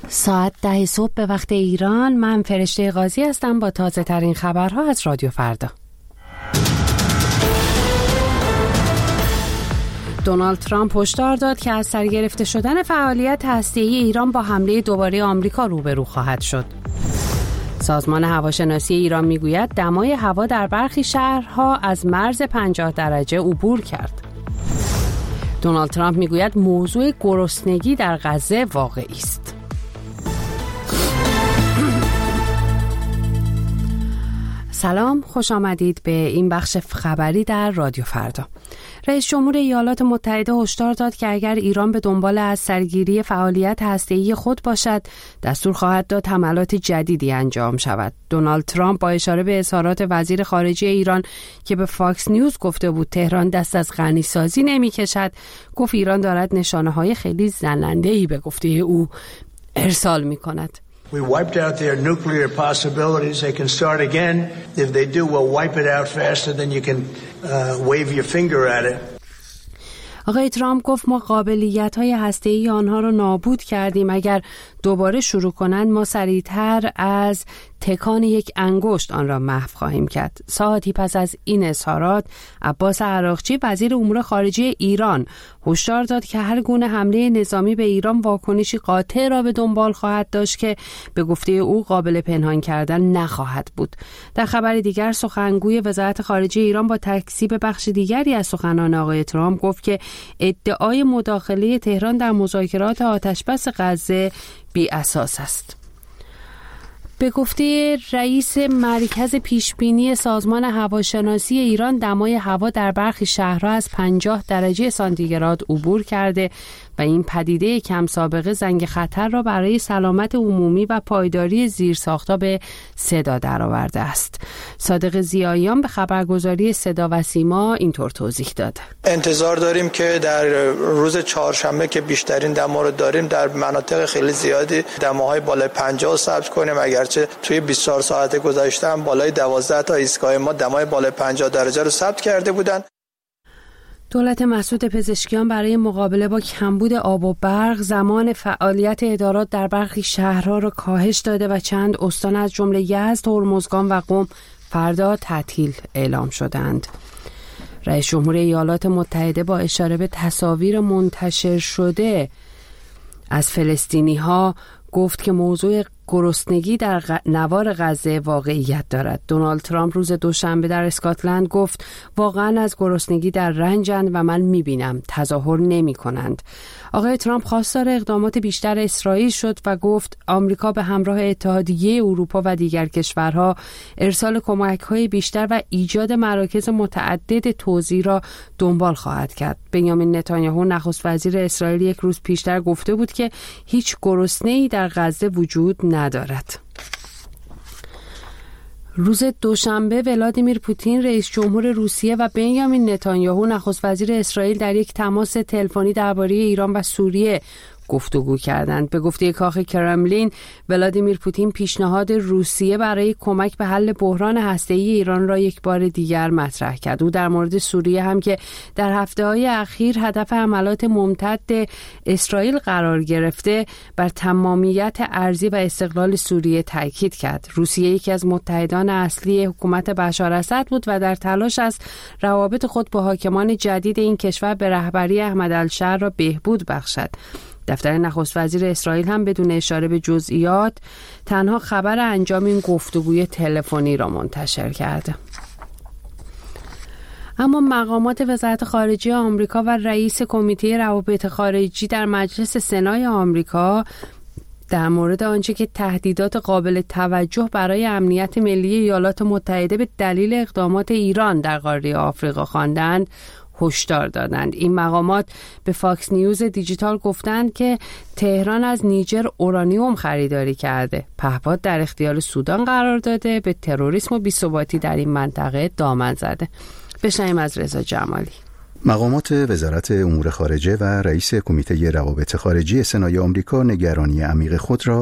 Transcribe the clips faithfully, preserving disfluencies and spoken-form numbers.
ساعت ده صبح به وقت ایران. من فرشته قاضی هستم با تازه ترین خبرها از رادیو فردا. دونالد ترامپ هشدار داد که از سر گرفته شدن فعالیت هسته‌ای ایران با حمله دوباره آمریکا روبرو خواهد شد. سازمان هواشناسی ایران میگوید دمای هوا در برخی شهرها از مرز پنجاه درجه عبور کرد. دونالد ترامپ میگوید موضوع گرسنگی در غزه واقعی است. سلام، خوش آمدید به این بخش خبری در رادیو فردا. رئیس جمهور ایالات متحده هشدار داد که اگر ایران به دنبال از سرگیری فعالیت هسته‌ای خود باشد، دستور خواهد داد حملات جدیدی انجام شود. دونالد ترامپ با اشاره به اظهارات وزیر خارجه ایران که به فاکس نیوز گفته بود تهران دست از غنی‌سازی نمی‌کشد، گفت ایران دارد نشانه‌های خیلی زننده‌ای به گفته او ارسال می‌کند. We wiped out their nuclear possibilities. They can start again. If they do, we'll wipe it out faster than you can uh, wave your finger at it. آقای ترامپ گفت ما قابلیت‌های هسته‌ای آنها را نابود کردیم. اگر دوباره شروع کنند ما سریعتر از تکان یک انگشت آن را محو خواهیم کرد. ساعتی پس از این اظهارات، عباس عراقچی وزیر امور خارجه ایران هشدار داد که هر گونه حمله نظامی به ایران واکنشی قاطع را به دنبال خواهد داشت که به گفته او قابل پنهان کردن نخواهد بود. در خبر دیگر، سخنگوی وزارت خارجه ایران با تکذیب بخش دیگری از سخنان آقای ترامپ گفت که ادعای مداخله تهران در مذاکرات آتشبس غزه بی اساس است. به گفته رئیس مرکز پیشبینی سازمان هواشناسی ایران، دمای هوا در برخی شهرها از پنجاه درجه سانتیگراد عبور کرده و این پدیده کم سابقه زنگ خطر را برای سلامت عمومی و پایداری زیرساخت‌ها به صدا درآورده است. صادق ضیاییان به خبرگزاری صدا و سیما اینطور توضیح داد: انتظار داریم که در روز چهارشنبه که بیشترین دما رو داریم در مناطق خیلی زیادی دماهای بالای پنجاه ثبت کنیم، اگرچه توی بیست و چهار ساعت گذشته هم بالای دوازده تا ایستگاه ما دمای بالای پنجاه درجه رو ثبت کرده بودند. دولت مسعود پزشکیان برای مقابله با کمبود آب و برق زمان فعالیت ادارات در برخی شهرها را کاهش داده و چند استان از جمله یزد، هرمزگان و قم فردا تعطیل اعلام شدند. رئیس جمهور ایالات متحده با اشاره به تصاویر منتشر شده از فلسطینی‌ها گفت که موضوع گرسنگی در غ... نوار غزه واقعیت دارد. دونالد ترامپ روز دوشنبه در اسکاتلند گفت واقعا از گرسنگی در رنجند و من میبینم تظاهر نمی کنند. آقای ترامپ خواستار اقدامات بیشتر اسرائیل شد و گفت آمریکا به همراه اتحادیه اروپا و دیگر کشورها ارسال کمک‌های بیشتر و ایجاد مراکز متعدد توزیع را دنبال خواهد کرد. بنیامین نتانیاهو نخست وزیر اسرائیل یک روز پیشتر گفته بود که هیچ گرسنه‌ای در غزه وجود ندارد. روز دوشنبه ولادیمیر پوتین رئیس جمهور روسیه و بنیامین نتانیاهو نخست وزیر اسرائیل در یک تماس تلفنی درباره ایران و سوریه گفتگو کردند. به گفته کاخ کرملین، ولادیمیر پوتین پیشنهاد روسیه برای کمک به حل بحران هسته‌ای ایران را یک بار دیگر مطرح کرد. او در مورد سوریه هم که در هفته‌های اخیر هدف حملات ممتد اسرائیل قرار گرفته، بر تمامیت ارضی و استقلال سوریه تاکید کرد. روسیه یکی از متحدان اصلی حکومت بشار اسد بود و در تلاش است روابط خود با حاکمان جدید این کشور به رهبری احمد الشر را بهبود بخشد. دفتر نخست وزیر اسرائیل هم بدون اشاره به جزئیات تنها خبر انجام این گفتگوی تلفنی را منتشر کرده. اما مقامات وزارت خارجه آمریکا و رئیس کمیته روابط خارجی در مجلس سنای آمریکا در مورد آنچه که تهدیدات قابل توجه برای امنیت ملی ایالات متحده به دلیل اقدامات ایران در قاره آفریقا خواندند، هشدار دادند. این مقامات به فاکس نیوز دیجیتال گفتند که تهران از نیجر اورانیوم خریداری کرده، پهپاد در اختیار سودان قرار داده، به تروریسم و بی‌ثباتی در این منطقه دامن زده. بشنویم از رضا جمالی. مقامات وزارت امور خارجه و رئیس کمیته روابط خارجی سنای آمریکا نگرانی عمیق خود را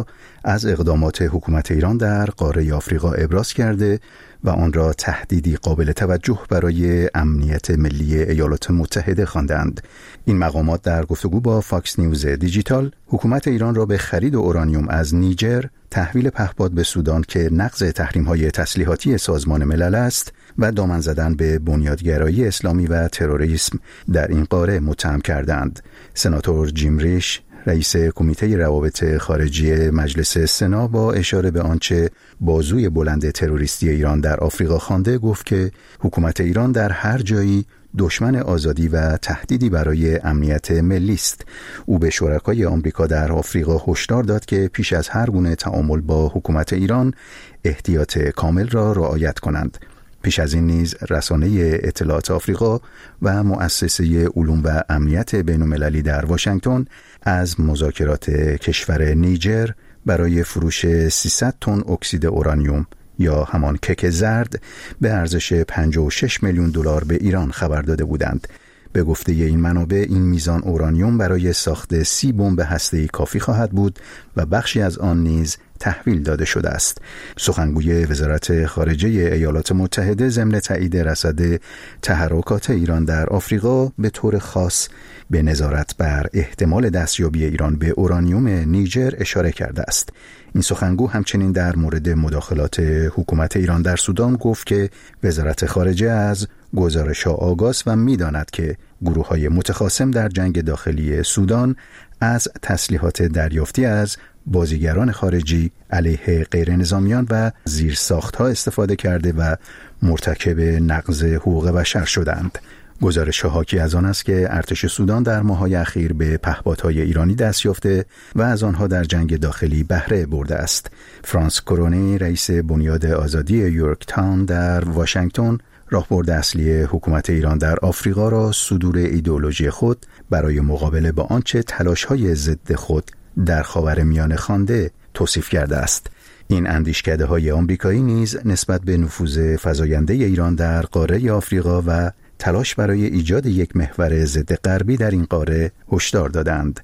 از اقدامات حکومت ایران در قاره آفریقا ابراز کرده و آن را تهدیدی قابل توجه برای امنیت ملی ایالات متحده خواندند. این مقامات در گفتگو با فاکس نیوز دیجیتال حکومت ایران را به خرید اورانیوم از نیجر، تحویل پهپاد به سودان که نقض تحریم‌های تسلیحاتی سازمان ملل است و دامن زدن به بنیادگرایی اسلامی و تروریسم در این قاره متهم کردند. سناتور جیم ریش، رئیس کمیته روابط خارجی مجلس سنا، با اشاره به آنچه بازوی بلند تروریستی ایران در آفریقا خوانده گفت که حکومت ایران در هر جایی دشمن آزادی و تهدیدی برای امنیت ملی است. او به شرکای آمریکا در آفریقا هشدار داد که پیش از هر گونه تعامل با حکومت ایران احتیاط کامل را رعایت کنند. پیش از این نیز رسانه اطلاعات آفریقا و مؤسسه علوم و امنیت بین‌المللی در واشنگتن از مذاکرات کشور نیجر برای فروش سیصد تن اکسید اورانیوم یا همان کک زرد به ارزش پنجاه و شش میلیون دلار به ایران خبر داده بودند. به گفته این منابع این میزان اورانیوم برای ساخت سی بمب هسته‌ای کافی خواهد بود و بخشی از آن نیز تحویل داده شده است. سخنگوی وزارت خارجه ایالات متحده ضمن تایید رصد تحرکات ایران در آفریقا به طور خاص به نظارت بر احتمال دستیابی ایران به اورانیوم نیجر اشاره کرده است. این سخنگو همچنین در مورد مداخلات حکومت ایران در سودان گفت که وزارت خارجه از گزارش‌ها آگاست و می‌داند که گروه‌های متخاصم در جنگ داخلی سودان از تسلیحات دریافتی از بازیگران خارجی علیه غیر نظامیان و زیرساخت‌ها استفاده کرده و مرتکب نقض حقوق بشر شدند. گزارش حاکی از آن است که ارتش سودان در ماه‌های اخیر به پهپادهای ایرانی دست یافته و از آنها در جنگ داخلی بهره برده است. فرانس کرونی، رئیس بنیاد آزادی یورک تاون در واشنگتن، راهبرد اصلی حکومت ایران در آفریقا را صدور ایدئولوژی خود برای مقابله با آنچه تلاش‌های ضد خود در خاورمیانه خوانده توصیف کرده است. این اندیشکده‌های آمریکایی نیز نسبت به نفوذ فزاینده ایران در قاره آفریقا و تلاش برای ایجاد یک محور ضد غربی در این قاره هشدار دادند.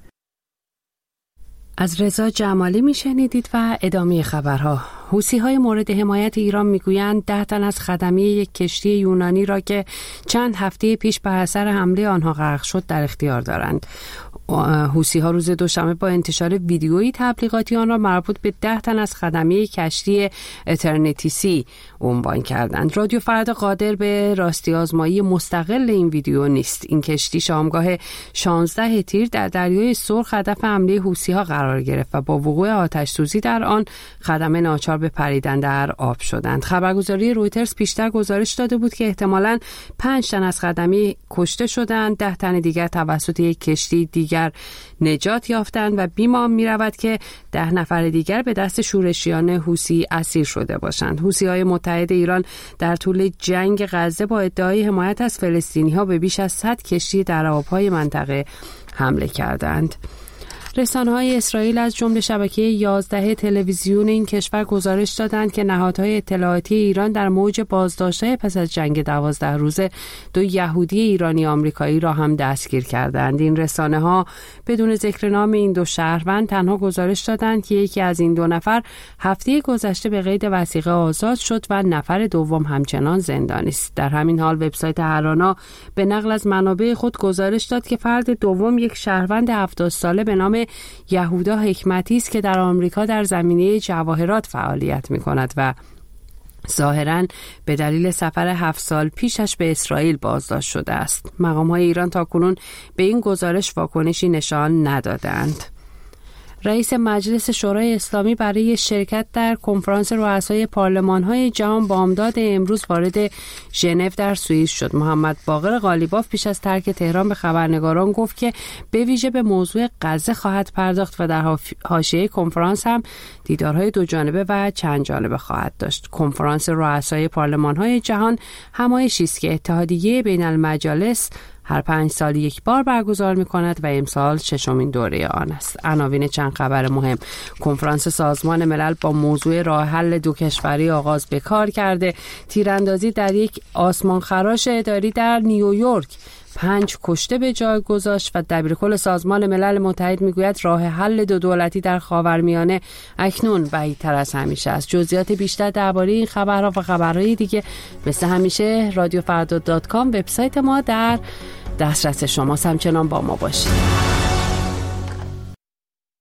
از رضا جمالی میشنیدید و ادامه خبرها. حوثی‌های مورد حمایت ایران میگویند ده تن از خدمه یک کشتی یونانی را که چند هفته پیش بر اثر حمله آنها غرق شد در اختیار دارند. حوثی‌ها روز دوشنبه با انتشار ویدیویی تبلیغاتی آن را مربوط به ده تن از خدمه کشتی اترنتیسی عنوان کردند. رادیو فردا قادر به راستی آزمایی مستقل این ویدیو نیست. این کشتی شامگاه شانزده تیر در دریای سرخ هدف حمله حوثی‌ها قرار گرفت و با وقوع آتش سوزی در آن خدمه ناچار به پریدن در آب شدند. خبرگزاری رویترز پیشتر گزارش داده بود که احتمالاً پنج تن از خدمه کشته شدند، ده تن دیگر توسط یک کشتی دیگر نجات یافتند و بیمام می رود که ده نفر دیگر به دست شورشیان حوثی اسیر شده باشند. حوثی‌های متحد ایران در طول جنگ غزه با ادعای حمایت از فلسطینی‌ها به بیش از صد کشتی در آب‌های منطقه حمله کردند. رسانه‌های اسرائیل از جمله شبکه یازده تلویزیون این کشور گزارش دادند که نهادهای اطلاعاتی ایران در موج بازداشت‌های پس از جنگ دوازده روزه دو یهودی ایرانی آمریکایی را هم دستگیر کردند. این رسانه‌ها بدون ذکر نام این دو شهروند تنها گزارش دادند که یکی از این دو نفر هفته گذشته به قید وثیقه آزاد شد و نفر دوم همچنان زندانی است. در همین حال وبسایت هرانا به نقل از منابع خود گزارش داد که فرد دوم یک شهروند هفتاد ساله به نام یهودا حکمتی است که در آمریکا در زمینه جواهرات فعالیت می‌کند و ظاهراً به دلیل سفر هفت سال پیشش به اسرائیل بازداشت شده است. مقام‌های ایران تاکنون به این گزارش واکنشی نشان ندادند. رئیس مجلس شورای اسلامی برای شرکت در کنفرانس رؤسای پارلمان‌های جهان بامداد امروز وارد ژنو در سوئیس شد. محمد باقر قالیباف پیش از ترک تهران به خبرنگاران گفت که به ویژه به موضوع غزه خواهد پرداخت و در حاشیه کنفرانس هم دیدارهای دو جانبه و چند جانبه خواهد داشت. کنفرانس رؤسای پارلمان‌های جهان همایشی است که اتحادیه بین المجالس هر پنج سال یک بار برگزار می کند و امسال ششمین دوره آن است. عناوین چند خبر مهم: کنفرانس سازمان ملل با موضوع راه حل دو کشوری آغاز به کار کرده. تیراندازی در یک آسمانخراش اداری در نیویورک پنج کشته به جای گذاشت و دبیرکل سازمان ملل متحد میگوید راه حل دو دولتی در خاورمیانه اکنون بعیدتر از همیشه است. جزئیات بیشتر درباره این خبرها و خبرهای دیگه مثل همیشه رادیو فردا دات کام وبسایت ما در دسترس شماست. همچنان با ما باشید.